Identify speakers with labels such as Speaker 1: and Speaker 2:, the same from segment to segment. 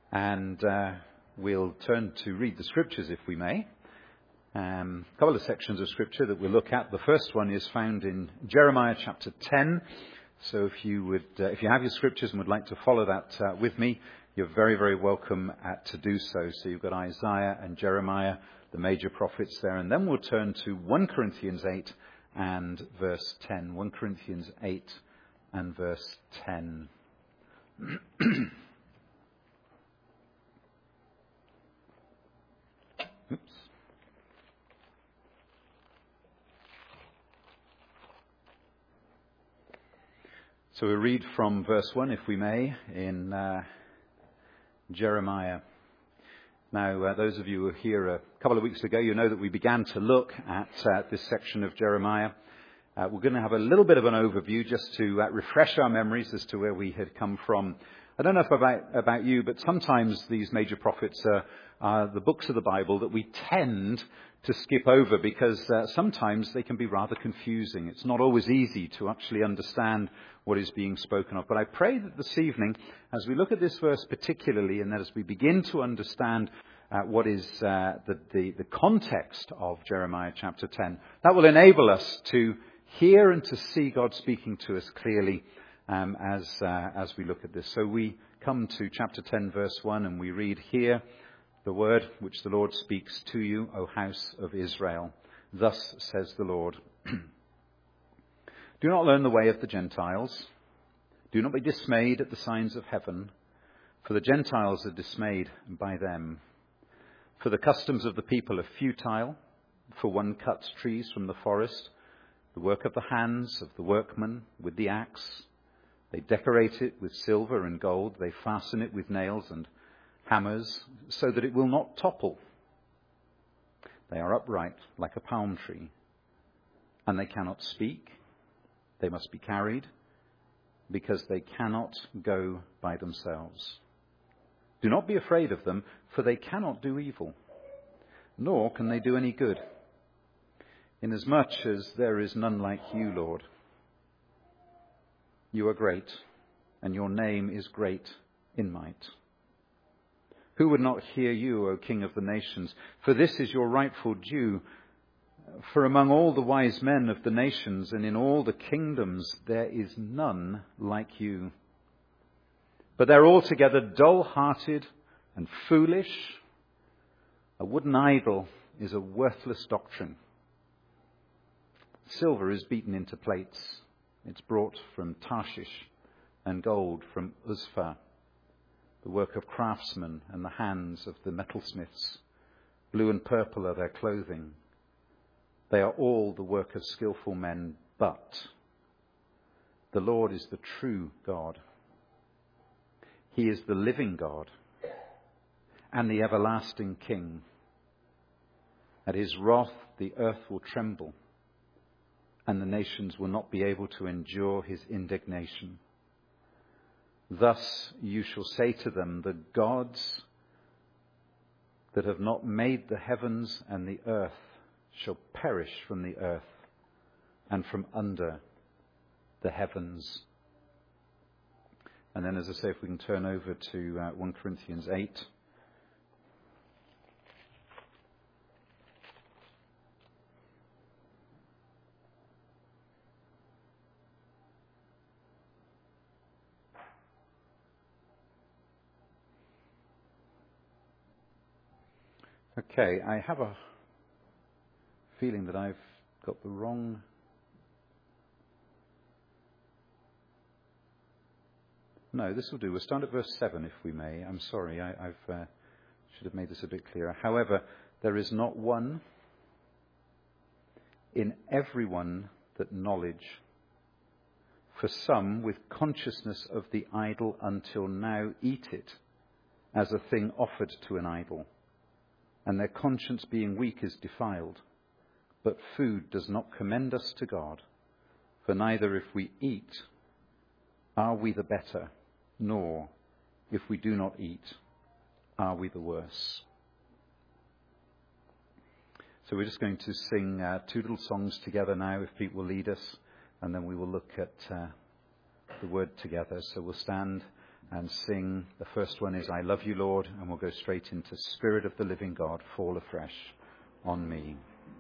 Speaker 1: And we'll turn to read the scriptures, if we may. A couple of sections of scripture that we'll look at. The first one is found in Jeremiah chapter 10. So if you have your scriptures and would like to follow that with me, you're very, very welcome to do so. So you've got Isaiah and Jeremiah, the major prophets there. And then we'll turn to 1 Corinthians 8 and verse 10. 1 Corinthians 8 and verse 10. Oops. So we read from verse 1, if we may, in Jeremiah. Now, those of you who were here a couple of weeks ago, you know that we began to look at this section of Jeremiah. We're going to have a little bit of an overview just to refresh our memories as to where we had come from. I don't know if about you, but sometimes these major prophets are the books of the Bible that we tend to skip over because sometimes they can be rather confusing. It's not always easy to actually understand what is being spoken of. But I pray that this evening, as we look at this verse particularly, and that as we begin to understand what is the context of Jeremiah chapter 10, that will enable us to hear and to see God speaking to us clearly as we look at this. So we come to chapter 10, verse 1, and we read here the word which the Lord speaks to you, O house of Israel. Thus says the Lord. Do not learn the way of the Gentiles. Do not be dismayed at the signs of heaven, for the Gentiles are dismayed by them. For the customs of the people are futile, for one cuts trees from the forest, the work of the hands of the workman with the axe. They decorate it with silver and gold. They fasten it with nails and hammers so that it will not topple. They are upright like a palm tree, and they cannot speak. They must be carried because they cannot go by themselves. Do not be afraid of them, for they cannot do evil, nor can they do any good, inasmuch as there is none like you, Lord. You are great, and your name is great in might. Who would not hear you, O King of the nations? For this is your rightful due. For among all the wise men of the nations and in all the kingdoms, there is none like you. But they're altogether dull-hearted and foolish. A wooden idol is a worthless doctrine. Silver is beaten into plates. It's brought from Tarshish, and gold from Uzfa, the work of craftsmen and the hands of the metalsmiths. Blue and purple are their clothing. They are all the work of skillful men, but the Lord is the true God. He is the living God and the everlasting King. At his wrath the earth will tremble, and the nations will not be able to endure his indignation. Thus you shall say to them, the gods that have not made the heavens and the earth shall perish from the earth and from under the heavens. And then, as I say, if we can turn over to 1 Corinthians 8. Okay, I have a feeling that I've got the wrong... No, this will do. We'll start at verse 7, if we may. I'm sorry, I should have made this a bit clearer. However, there is not one in everyone that knowledge. For some, with consciousness of the idol until now, eat it as a thing offered to an idol, and their conscience being weak is defiled. But food does not commend us to God, for neither if we eat are we the better, nor if we do not eat are we the worse. So we're just going to sing two little songs together now, if Pete will lead us, and then we will look at the word together. So we'll stand and sing. The first one is I Love You, Lord, and we'll go straight into Spirit of the Living God, fall afresh on me.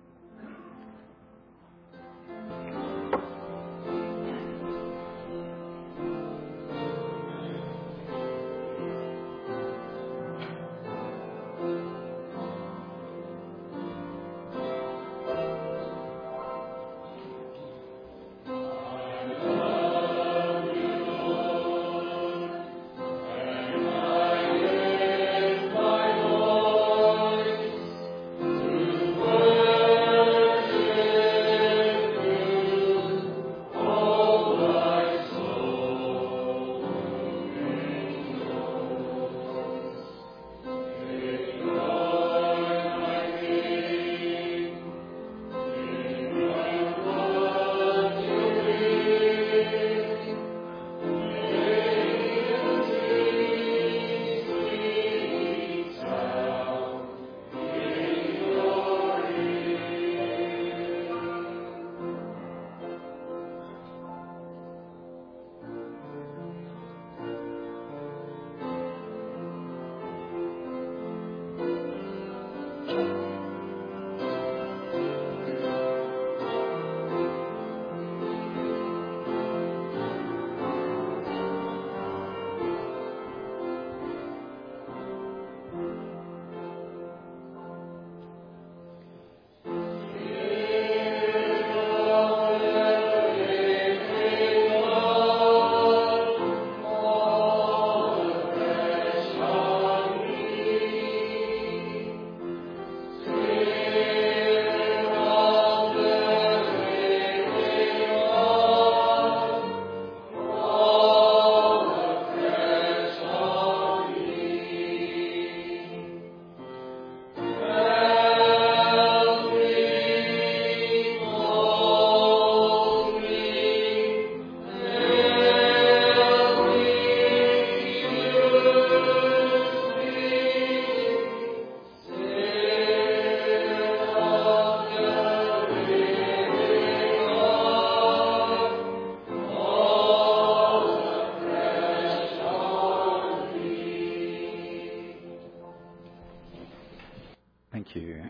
Speaker 1: Thank you.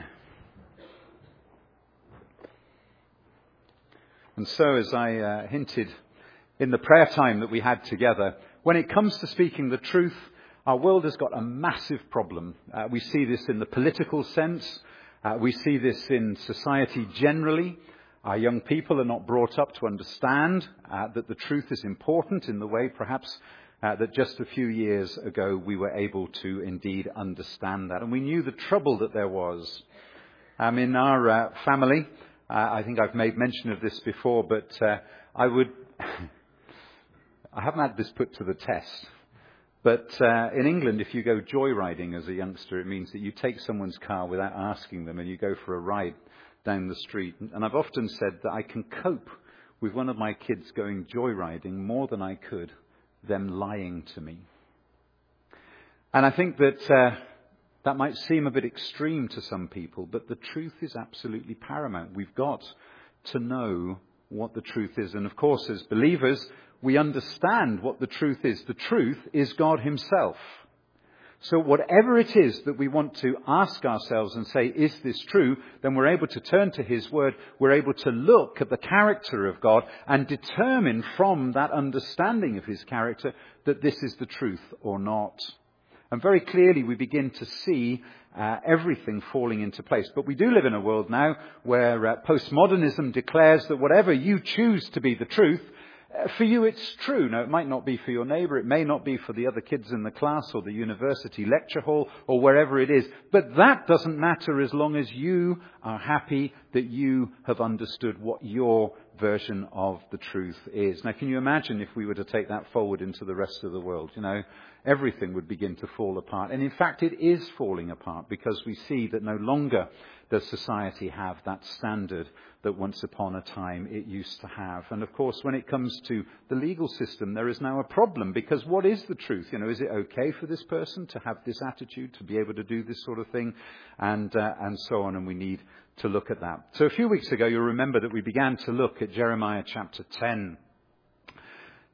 Speaker 1: And so, as I hinted in the prayer time that we had together, when it comes to speaking the truth, our world has got a massive problem. We see this in the political sense. We see this in society generally. Our young people are not brought up to understand that the truth is important in the way perhaps that just a few years ago we were able to indeed understand that. And we knew the trouble that there was. In our family, I think I've made mention of this before, but I haven't had this put to the test. But in England, if you go joyriding as a youngster, it means that you take someone's car without asking them and you go for a ride down the street. And I've often said that I can cope with one of my kids going joyriding more than I could them lying to me. And I think that that might seem a bit extreme to some people, but the truth is absolutely paramount. We've got to know what the truth is. And of course, as believers, we understand what the truth is. The truth is God himself. So whatever it is that we want to ask ourselves and say, is this true? Then we're able to turn to his word. We're able to look at the character of God and determine from that understanding of his character that this is the truth or not. And very clearly we begin to see everything falling into place. But we do live in a world now where postmodernism declares that whatever you choose to be the truth, for you it's true. Now, it might not be for your neighbour, it may not be for the other kids in the class or the university lecture hall or wherever it is. But that doesn't matter as long as you are happy that you have understood what your version of the truth is. Now, can you imagine if we were to take that forward into the rest of the world? You know, everything would begin to fall apart. And in fact, it is falling apart because we see that no longer does society have that standard that once upon a time it used to have. And of course, when it comes to the legal system, there is now a problem because what is the truth? You know, is it okay for this person to have this attitude, to be able to do this sort of thing, and so on? And we need to look at that. So a few weeks ago, you'll remember that we began to look at Jeremiah chapter 10.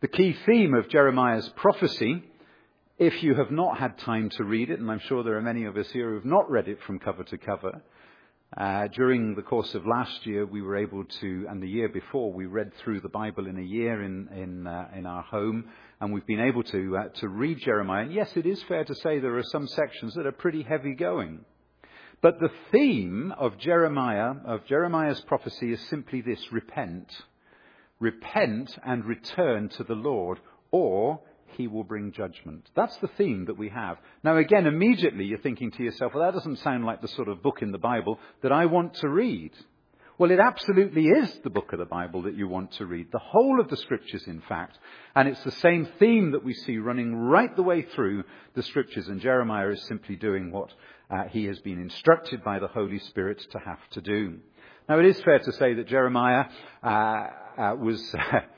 Speaker 1: The key theme of Jeremiah's prophecy, if you have not had time to read it, and I'm sure there are many of us here who have not read it from cover to cover, during the course of last year we were able to, and the year before, we read through the Bible in a year in our home, and we've been able to read Jeremiah. And yes, it is fair to say there are some sections that are pretty heavy going. But the theme of Jeremiah's prophecy is simply this: repent. Repent and return to the Lord, or he will bring judgment. That's the theme that we have. Now again, immediately you're thinking to yourself, well, that doesn't sound like the sort of book in the Bible that I want to read. Well, it absolutely is the book of the Bible that you want to read. The whole of the Scriptures, in fact. And it's the same theme that we see running right the way through the Scriptures. And Jeremiah is simply doing what he has been instructed by the Holy Spirit to have to do. Now, it is fair to say that Jeremiah was...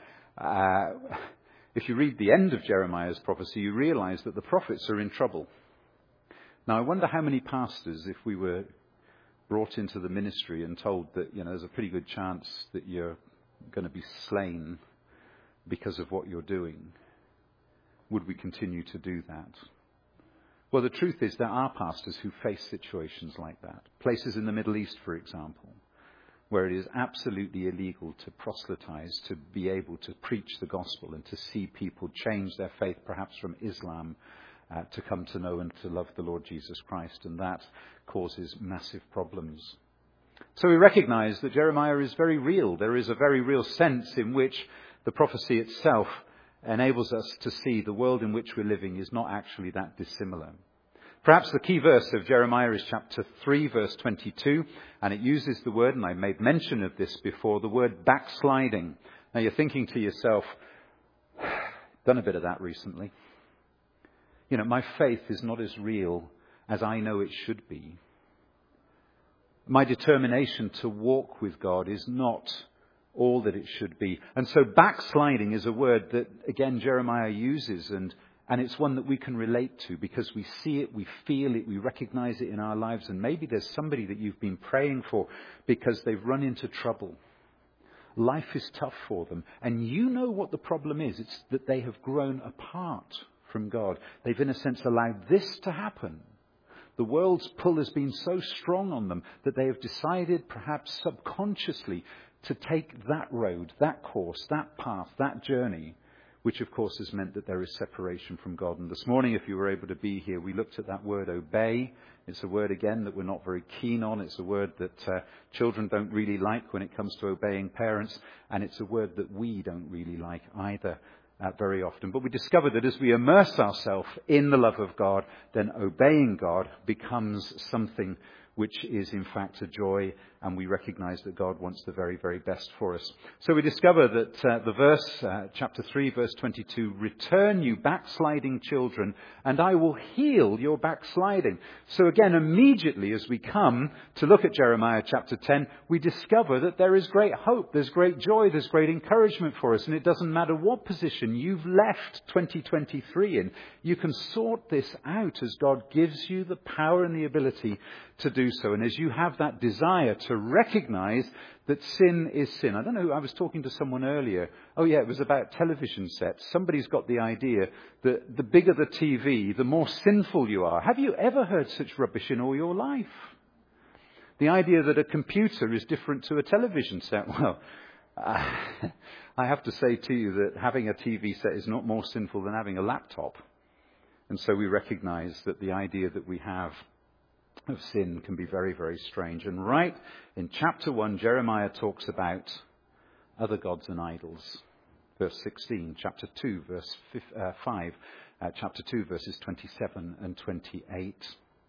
Speaker 1: If you read the end of Jeremiah's prophecy, you realize that the prophets are in trouble. Now, I wonder how many pastors, if we were brought into the ministry and told that, there's a pretty good chance that you're going to be slain because of what you're doing, would we continue to do that? Well, the truth is there are pastors who face situations like that. Places in the Middle East, for example, where it is absolutely illegal to proselytize, to be able to preach the gospel and to see people change their faith, perhaps from Islam, to come to know and to love the Lord Jesus Christ. And that causes massive problems. So we recognize that Jeremiah is very real. There is a very real sense in which the prophecy itself enables us to see the world in which we're living is not actually that dissimilar. Perhaps the key verse of Jeremiah is chapter 3, verse 22, and it uses the word, and I made mention of this before, the word backsliding. Now you're thinking to yourself, done a bit of that recently. My faith is not as real as I know it should be. My determination to walk with God is not all that it should be. And so backsliding is a word that, again, Jeremiah uses, and it's one that we can relate to because we see it, we feel it, we recognize it in our lives. And maybe there's somebody that you've been praying for because they've run into trouble. Life is tough for them. And you know what the problem is. It's that they have grown apart from God. They've, in a sense, allowed this to happen. The world's pull has been so strong on them that they have decided, perhaps subconsciously, to take that road, that course, that path, that journey, which of course has meant that there is separation from God. And this morning, if you were able to be here, we looked at that word obey. It's a word, again, that we're not very keen on. It's a word that children don't really like when it comes to obeying parents. And it's a word that we don't really like either very often. But we discovered that as we immerse ourselves in the love of God, then obeying God becomes something which is in fact a joy, and we recognize that God wants the very, very best for us. So we discover that the verse, chapter 3, verse 22, return you backsliding children, and I will heal your backsliding. So again, immediately as we come to look at Jeremiah chapter 10, we discover that there is great hope, there's great joy, there's great encouragement for us, and it doesn't matter what position you've left 2023 in, you can sort this out as God gives you the power and the ability to do so. And as you have that desire to recognize that sin is sin. I don't know, I was talking to someone earlier. Oh yeah, it was about television sets. Somebody's got the idea that the bigger the TV, the more sinful you are. Have you ever heard such rubbish in all your life? The idea that a computer is different to a television set. Well, I have to say to you that having a TV set is not more sinful than having a laptop. And so we recognize that the idea that we have of sin can be very, very strange. And right in chapter 1, Jeremiah talks about other gods and idols. Verse 16, chapter 2, verse 5, chapter 2, verses 27 and 28.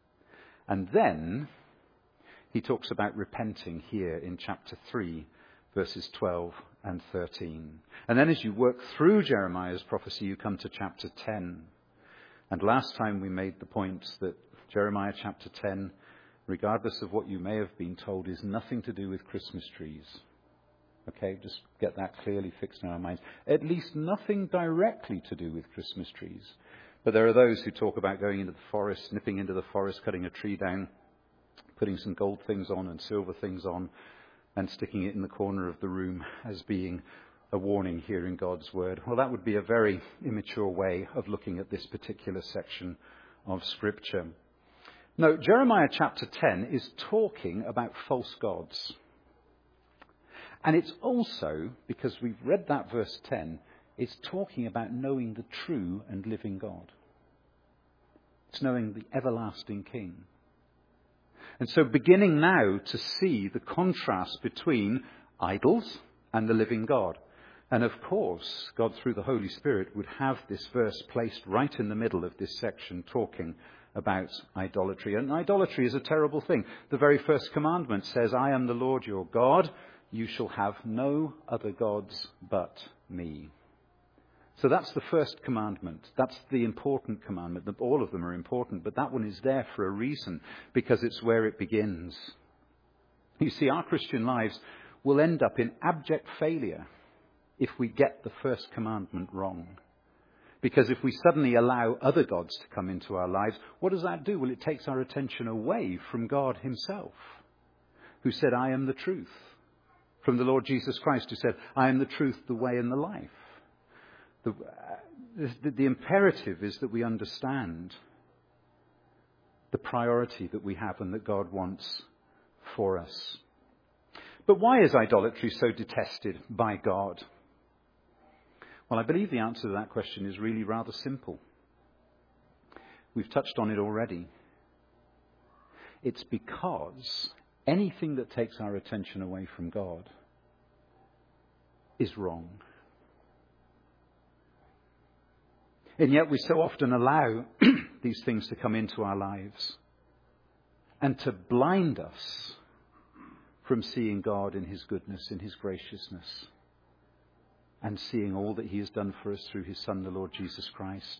Speaker 1: And then he talks about repenting here in chapter 3, verses 12 and 13. And then as you work through Jeremiah's prophecy, you come to chapter 10. And last time we made the point that Jeremiah chapter 10, regardless of what you may have been told, is nothing to do with Christmas trees. Okay, just get that clearly fixed in our minds. At least nothing directly to do with Christmas trees. But there are those who talk about going into the forest, nipping into the forest, cutting a tree down, putting some gold things on and silver things on, and sticking it in the corner of the room as being a warning here in God's word? Well, that would be a very immature way of looking at this particular section of Scripture. No, Jeremiah chapter 10 is talking about false gods. And it's also, because we've read that verse 10, it's talking about knowing the true and living God. It's knowing the everlasting King. And so beginning now to see the contrast between idols and the living God. And of course, God through the Holy Spirit would have this verse placed right in the middle of this section talking about idolatry. And idolatry is a terrible thing. The very first commandment says, I am the Lord your God. You shall have no other gods but me. So that's the first commandment. That's the important commandment. All of them are important, but that one is there for a reason, because it's where it begins. You see, our Christian lives will end up in abject failure if we get the first commandment wrong. Because if we suddenly allow other gods to come into our lives, what does that do? Well, it takes our attention away from God himself, who said, I am the truth. From the Lord Jesus Christ, who said, I am the truth, the way and the life. The imperative is that we understand the priority that we have and that God wants for us. But why is idolatry so detested by God? Well, I believe the answer to that question is really rather simple. We've touched on it already. It's because anything that takes our attention away from God is wrong. And yet we so often allow these things to come into our lives and to blind us from seeing God in his goodness, in his graciousness, and seeing all that he has done for us through his Son, the Lord Jesus Christ.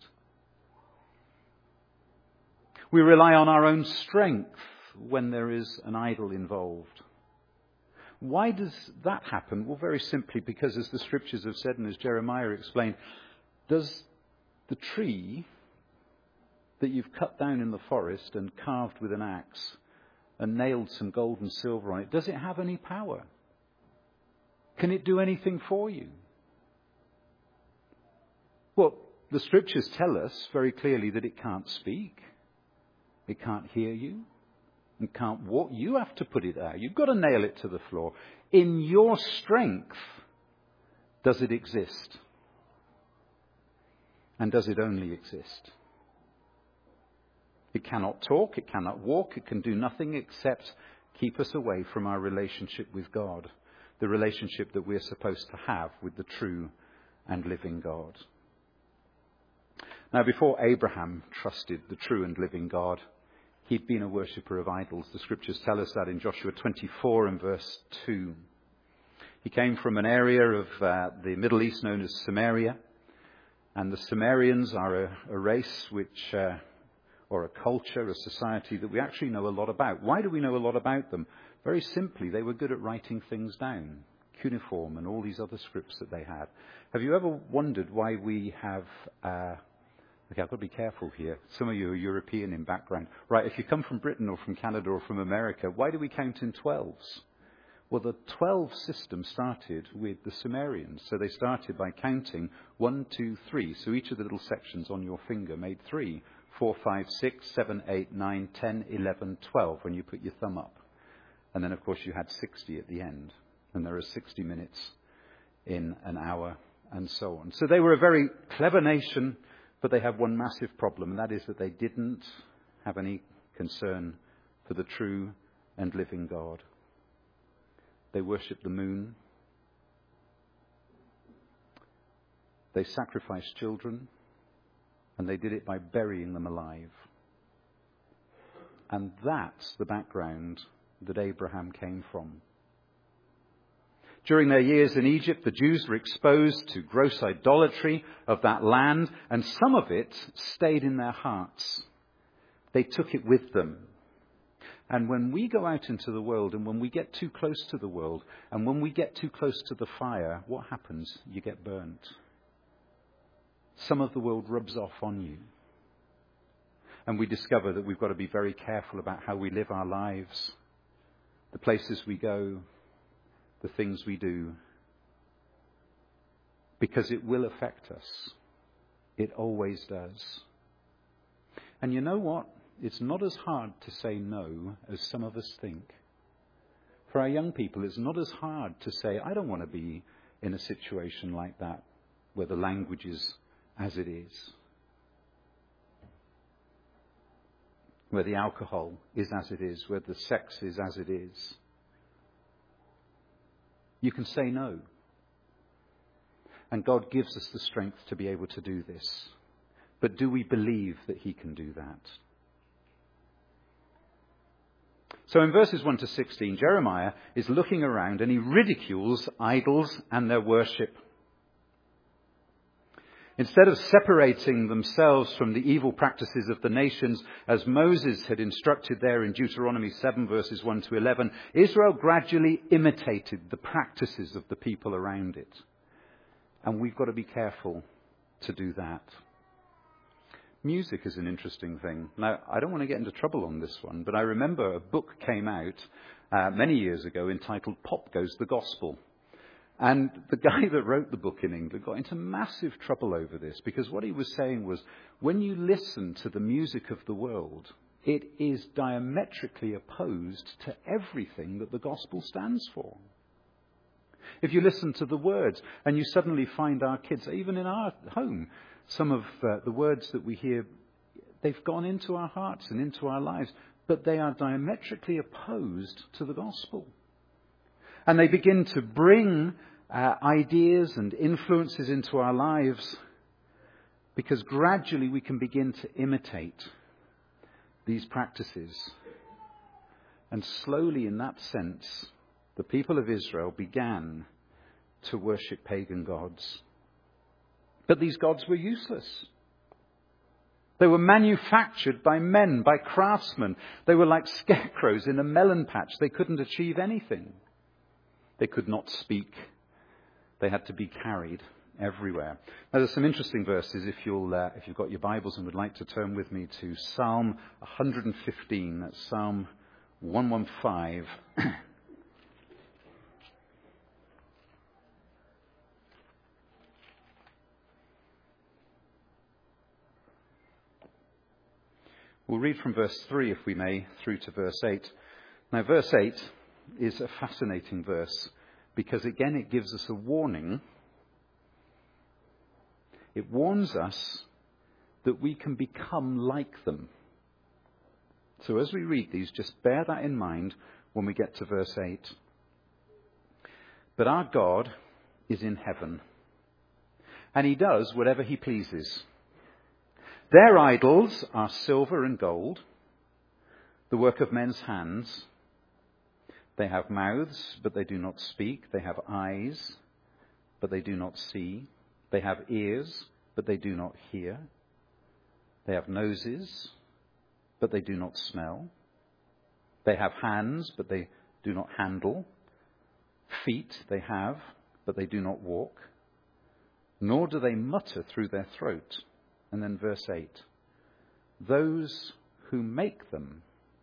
Speaker 1: We rely on our own strength when there is an idol involved. Why does that happen? Well, very simply because, as the scriptures have said and as Jeremiah explained, does the tree that you've cut down in the forest and carved with an axe and nailed some gold and silver on it, does it have any power? Can it do anything for you? Well, the scriptures tell us very clearly that it can't speak. It can't hear you. It can't walk. You have to put it out. You've got to nail it to the floor. In your strength, does it exist? And does it only exist? It cannot talk. It cannot walk. It can do nothing except keep us away from our relationship with God, the relationship that we're supposed to have with the true and living God. Now, before Abraham trusted the true and living God, he'd been a worshipper of idols. The scriptures tell us that in Joshua 24 and verse 2. He came from an area of the Middle East known as Samaria. And the Sumerians are a race which, or a culture, a society that we actually know a lot about. Why do we know a lot about them? Very simply, they were good at writing things down. Cuneiform and all these other scripts that they had. Have you ever wondered why we have... Okay, I've got to be careful here. Some of you are European in background. Right, if you come from Britain or from Canada or from America, why do we count in 12s? Well, the 12 system started with the Sumerians. So they started by counting 1, 2, 3. So each of the little sections on your finger made 3, 4, 5, 6, 7, 8, 9, 10, 11, 12 when you put your thumb up. And then, of course, you had 60 at the end. And there are 60 minutes in an hour and so on. So they were a very clever nation. But they have one massive problem, and that is that they didn't have any concern for the true and living God. They worshipped the moon. They sacrificed children, and they did it by burying them alive. And that's the background that Abraham came from. During their years in Egypt, the Jews were exposed to gross idolatry of that land, and some of it stayed in their hearts. They took it with them. And when we go out into the world, and when we get too close to the world, and when we get too close to the fire, what happens? You get burnt. Some of the world rubs off on you. And we discover that we've got to be very careful about how we live our lives, the places we go, the things we do. because it will affect us. It always does. And you know what? It's not as hard to say no as some of us think. For our young people, it's not as hard to say, I don't want to be in a situation like that, where the language is as it is, where the alcohol is as it is, where the sex is as it is. You can say no. And God gives us the strength to be able to do this. But do we believe that he can do that? So in verses 1 to 16, Jeremiah is looking around and he ridicules idols and their worship. Instead of separating themselves from the evil practices of the nations, as Moses had instructed there in Deuteronomy 7 verses 1 to 11, Israel gradually imitated the practices of the people around it. And we've got to be careful to do that. Music is an interesting thing. Now, I don't want to get into trouble on this one, but I remember a book came out many years ago entitled Pop Goes the Gospel. And the guy that wrote the book in England got into massive trouble over this, because what he was saying was, when you listen to the music of the world, it is diametrically opposed to everything that the gospel stands for. If you listen to the words and you suddenly find our kids, even in our home, some of the words that we hear, they've gone into our hearts and into our lives, but they are diametrically opposed to the gospel. And they begin to bring ideas and influences into our lives, because gradually we can begin to imitate these practices. And slowly, in that sense, the people of Israel began to worship pagan gods. But these gods were useless. They were manufactured by men, by craftsmen. They were like scarecrows in a melon patch. They couldn't achieve anything. They could not speak. They had to be carried everywhere. Now, there's some interesting verses if you've got your Bibles and would like to turn with me to Psalm 115. That's Psalm 115. We'll read from verse 3, if we may, through to verse 8. Now, verse 8 is a fascinating verse, because again it gives us a warning. It warns us that we can become like them. So as we read these, just bear that in mind when we get to verse 8. But our God is in heaven, and he does whatever he pleases. Their idols are silver and gold, the work of men's hands. They have mouths, but they do not speak. They have eyes, but they do not see. They have ears, but they do not hear. They have noses, but they do not smell. They have hands, but they do not handle. Feet they have, but they do not walk. Nor do they mutter through their throat. And then verse 8. Those who make them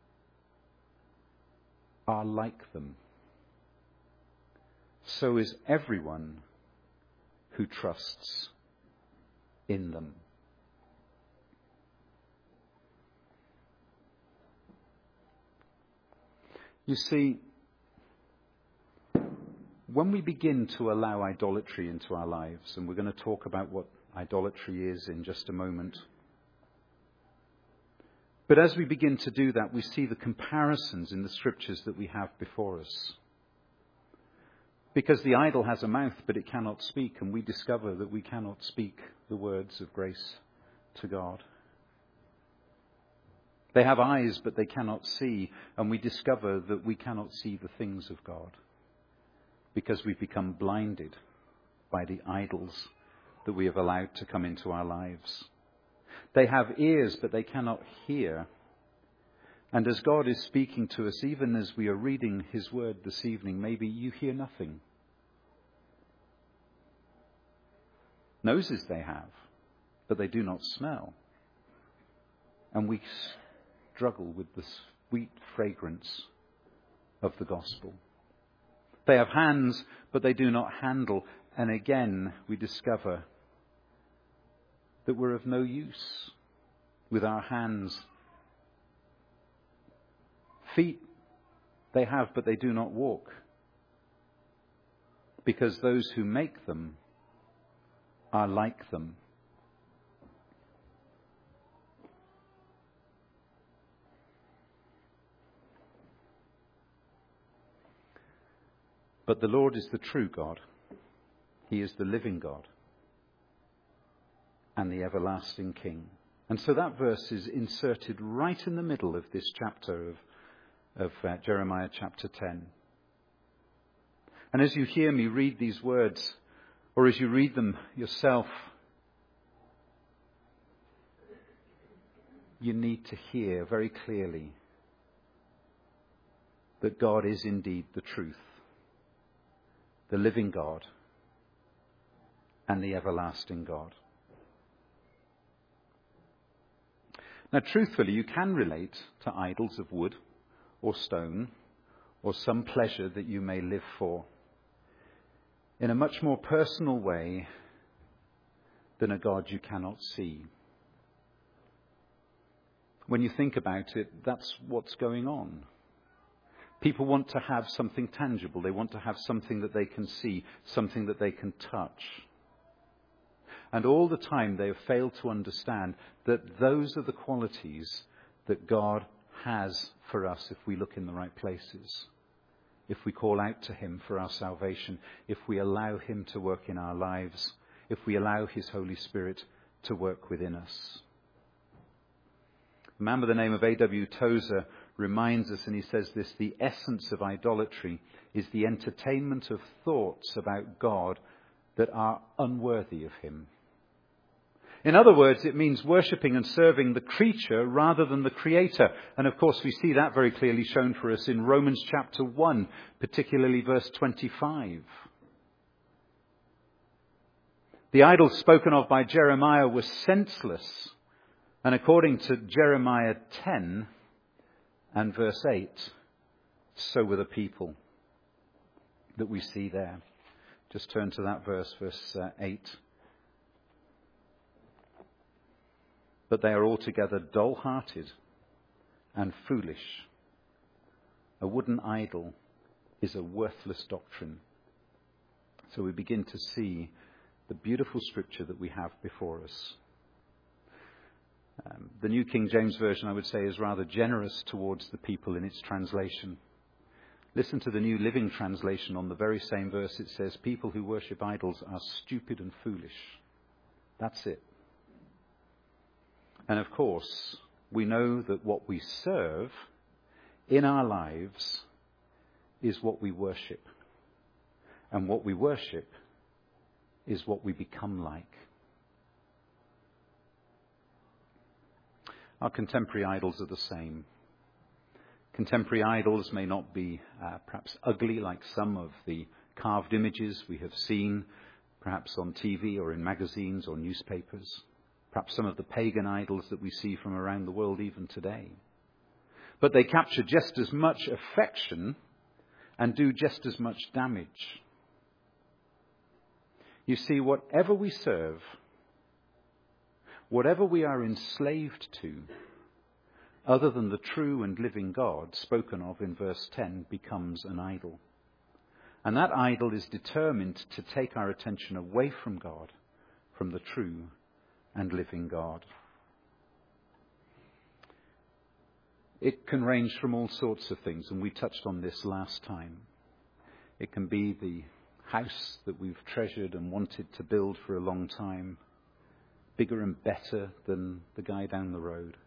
Speaker 1: are like them. So is everyone who trusts in them. You see, when we begin to allow idolatry into our lives, and we're going to talk about what idolatry is in just a moment. But as we begin to do that, we see the comparisons in the scriptures that we have before us. Because the idol has a mouth, but it cannot speak, and we discover that we cannot speak the words of grace to God. They have eyes, but they cannot see, and we discover that we cannot see the things of God, because we've become blinded by the idols that we have allowed to come into our lives. They have ears, but they cannot hear. And as God is speaking to us, even as we are reading his word this evening, maybe you hear nothing. Noses they have, but they do not smell. And we struggle with the sweet fragrance of the gospel. They have hands, but they do not handle. and again we discover that we're of no use with our hands. Feet they have, but they do not walk, because those who make them are like them. But the Lord is the true God. He is the living God and the everlasting King. And so that verse is inserted right in the middle of this chapter of Jeremiah chapter 10. And as you hear me read these words, or as you read them yourself, you need to hear very clearly that God is indeed the truth, the living God, and the everlasting God. Now, truthfully, you can relate to idols of wood or stone or some pleasure that you may live for in a much more personal way than a God you cannot see. When you think about it, that's what's going on. People want to have something tangible. They want to have something that they can see, something that they can touch. And all the time they have failed to understand that those are the qualities that God has for us if we look in the right places, if we call out to him for our salvation, if we allow him to work in our lives, if we allow his Holy Spirit to work within us. A man by the name of A.W. Tozer reminds us, and he says this: the essence of idolatry is the entertainment of thoughts about God that are unworthy of him. In other words, it means worshipping and serving the creature rather than the Creator. And of course, we see that very clearly shown for us in Romans chapter 1, particularly verse 25. The idols spoken of by Jeremiah were senseless. And according to Jeremiah 10 and verse 8, so were the people that we see there. Just turn to that verse 8. But they are altogether dull-hearted and foolish. A wooden idol is a worthless doctrine. So we begin to see the beautiful scripture that we have before us. The New King James Version, I would say, is rather generous towards the people in its translation. Listen to the New Living Translation on the very same verse. It says, people who worship idols are stupid and foolish. That's it. And of course, we know that what we serve in our lives is what we worship. And what we worship is what we become like. Our contemporary idols are the same. Contemporary idols may not be perhaps ugly like some of the carved images we have seen, perhaps on TV or in magazines or newspapers. Perhaps some of the pagan idols that we see from around the world even today. But they capture just as much affection and do just as much damage. You see, whatever we serve, whatever we are enslaved to, other than the true and living God spoken of in verse 10, becomes an idol. And that idol is determined to take our attention away from God, from the true and living God. It can range from all sorts of things, and we touched on this last time. It can be the house that we've treasured and wanted to build for a long time, bigger and better than the guy down the road.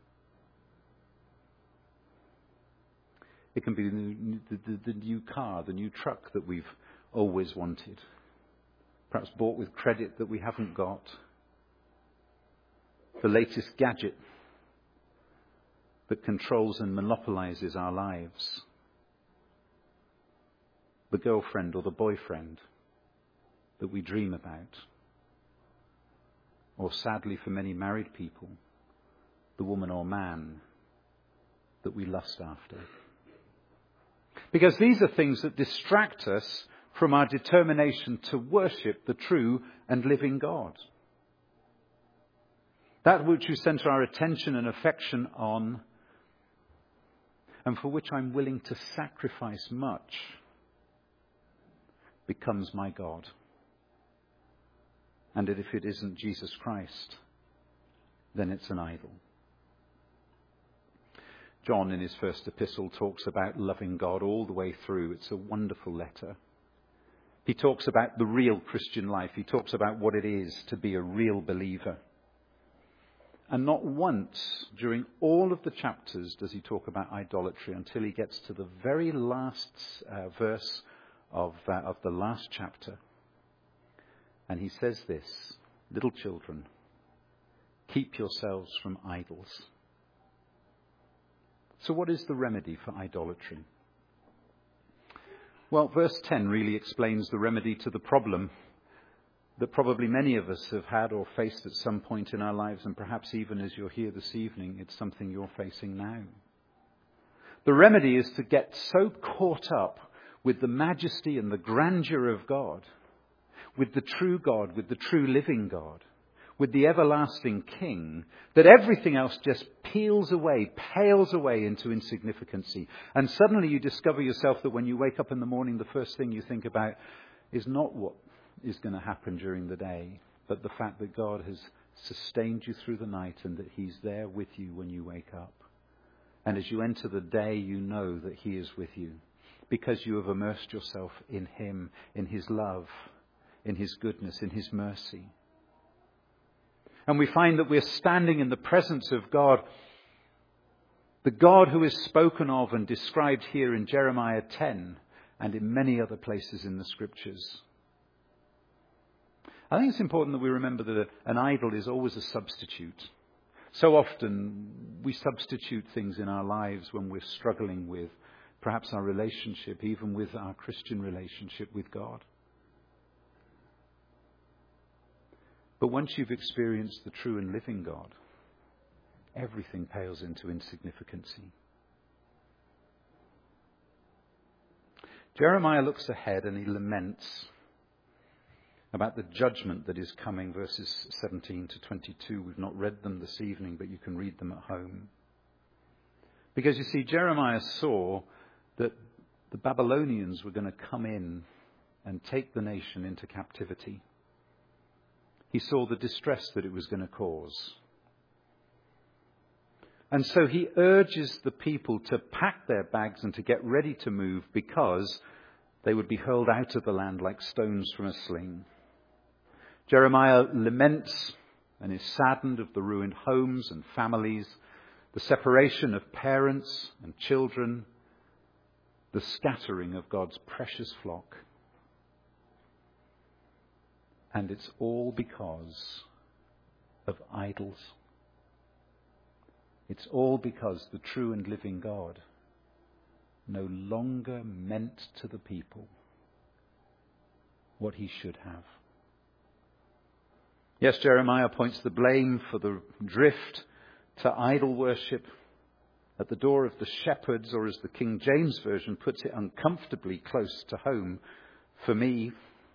Speaker 1: It can be the new car, the new truck that we've always wanted, perhaps bought with credit that we haven't got. The latest gadget that controls and monopolizes our lives. The girlfriend or the boyfriend that we dream about. Or sadly for many married people, the woman or man that we lust after. Because these are things that distract us from our determination to worship the true and living God. That which we center our attention and affection on, and for which I'm willing to sacrifice much, becomes my God. And if it isn't Jesus Christ, then it's an idol. John, in his first epistle, talks about loving God all the way through. It's a wonderful letter. He talks about the real Christian life. He talks about what it is to be a real believer. And not once during all of the chapters does he talk about idolatry until he gets to the very last verse of the last chapter. And he says this, little children, keep yourselves from idols. So what is the remedy for idolatry? Well, verse 10 really explains the remedy to the problem that probably many of us have had or faced at some point in our lives, and perhaps even as you're here this evening, it's something you're facing now. The remedy is to get so caught up with the majesty and the grandeur of God, with the true God, with the true living God, with the everlasting King, that everything else just pales away into insignificancy. And suddenly you discover yourself that when you wake up in the morning, the first thing you think about is not what is going to happen during the day, but the fact that God has sustained you through the night and that he's there with you when you wake up. And as you enter the day, you know that he is with you because you have immersed yourself in him, in his love, in his goodness, in his mercy. And we find that we're standing in the presence of God, the God who is spoken of and described here in Jeremiah 10 and in many other places in the scriptures. I think it's important that we remember that an idol is always a substitute. So often we substitute things in our lives when we're struggling with perhaps our relationship, even with our Christian relationship with God. But once you've experienced the true and living God, everything pales into insignificancy. Jeremiah looks ahead and he laments about the judgment that is coming, verses 17 to 22. We've not read them this evening, but you can read them at home. Because you see, Jeremiah saw that the Babylonians were going to come in and take the nation into captivity. He saw the distress that it was going to cause. And so he urges the people to pack their bags and to get ready to move because they would be hurled out of the land like stones from a sling. Jeremiah laments and is saddened of the ruined homes and families, the separation of parents and children, the scattering of God's precious flock. And it's all because of idols. It's all because the true and living God no longer meant to the people what he should have. Yes, Jeremiah points the blame for the drift to idol worship at the door of the shepherds, or as the King James Version puts it, uncomfortably close to home for me,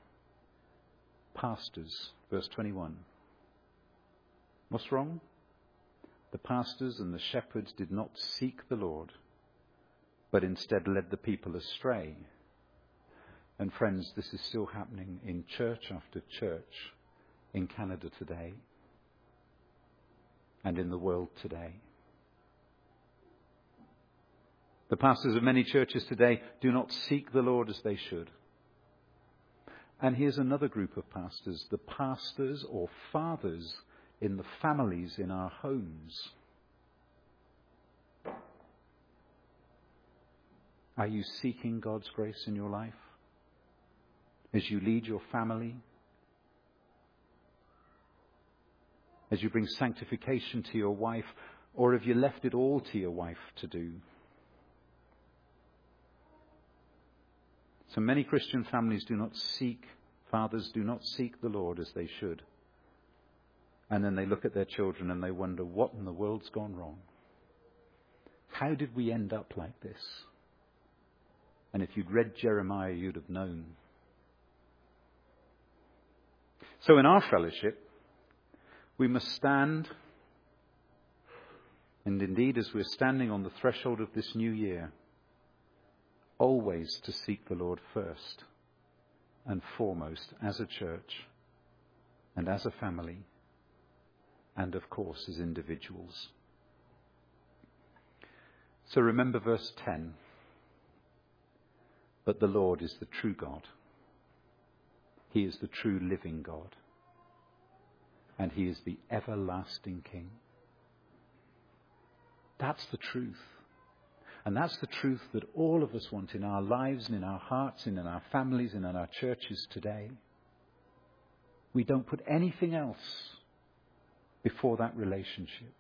Speaker 1: pastors. Verse 21. What's wrong? The pastors and the shepherds did not seek the Lord, but instead led the people astray. And friends, this is still happening in church after church in Canada today and in the world today. The pastors of many churches today do not seek the Lord as they should. And here's another group of pastors, the pastors or fathers in the families in our homes. Are you seeking God's grace in your life as you lead your family? As you bring sanctification to your wife, or have you left it all to your wife to do? So many Christian families fathers do not seek the Lord as they should. And then they look at their children and they wonder, what in the world's gone wrong? How did we end up like this? And if you'd read Jeremiah, you'd have known So in our fellowship, we must stand, and indeed as we're standing on the threshold of this new year, always to seek the Lord first and foremost as a church and as a family and of course as individuals. So remember verse 10. But the Lord is the true God. He is the true living God. And he is the everlasting King. That's the truth. And that's the truth that all of us want in our lives and in our hearts and in our families and in our churches today. We don't put anything else before that relationship.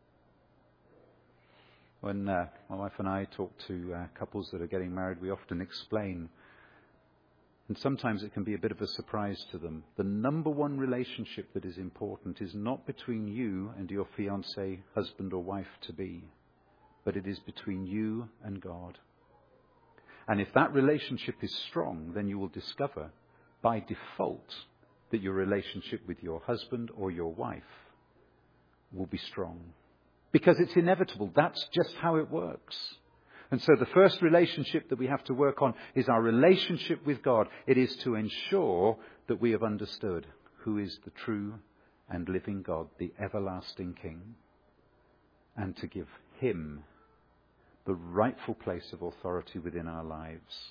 Speaker 1: When my wife and I talk to couples that are getting married, we often explain, and sometimes it can be a bit of a surprise to them, the number one relationship that is important is not between you and your fiancé, husband or wife to be, but it is between you and God. And if that relationship is strong, then you will discover by default that your relationship with your husband or your wife will be strong. Because it's inevitable. That's just how it works. And so the first relationship that we have to work on is our relationship with God. It is to ensure that we have understood who is the true and living God, the everlasting King, and to give him the rightful place of authority within our lives.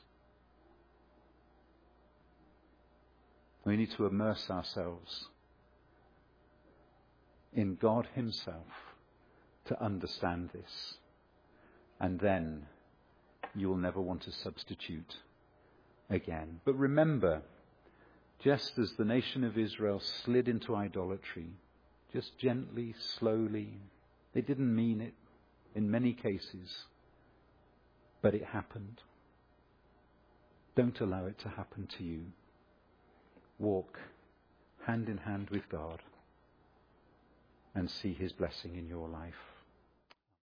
Speaker 1: We need to immerse ourselves in God himself to understand this. And then you will never want to substitute again. But remember, just as the nation of Israel slid into idolatry, just gently, slowly, they didn't mean it in many cases, but it happened. Don't allow it to happen to you. Walk hand in hand with God and see his blessing in your life.